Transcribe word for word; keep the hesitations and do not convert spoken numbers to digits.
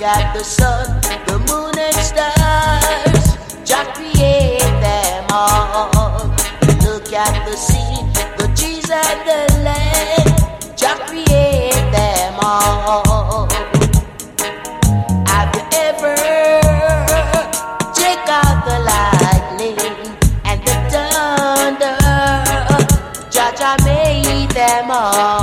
at the sun, the moon and stars, Jah create them all. Look at the sea, the trees and the land, Jah create them all. Have you ever checked out the lightning and the thunder? Jah Jah made them all.